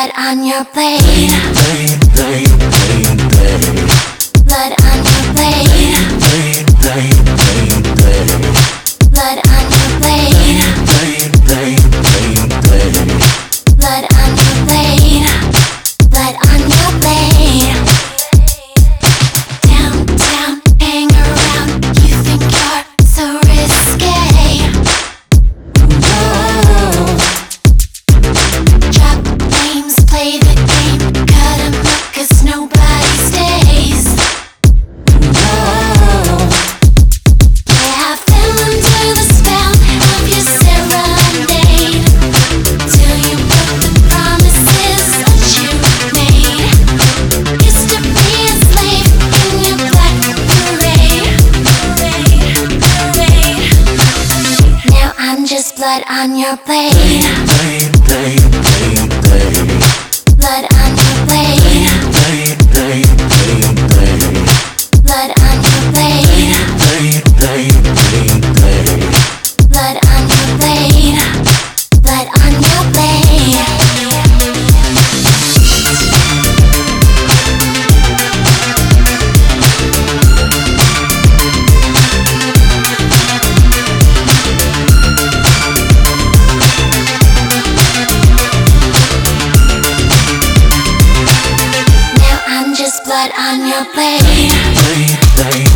blood on your blade. Blood on your blade. Blood on your blade. Blood on your blade. Blood on your blade. Downtown, hang around. You think you're so risque. Drop names, play the game, cut 'em up 'cause nobody stays. Yeah, I fell under the spell of your serenade, till you broke the promises that you made. Used to be a slave in your black parade. Now I'm just blood on your blade. Blood on your blade. Blood on your blade. Blood on your blade. Blood on your blade. Now I'm just blood on your blade.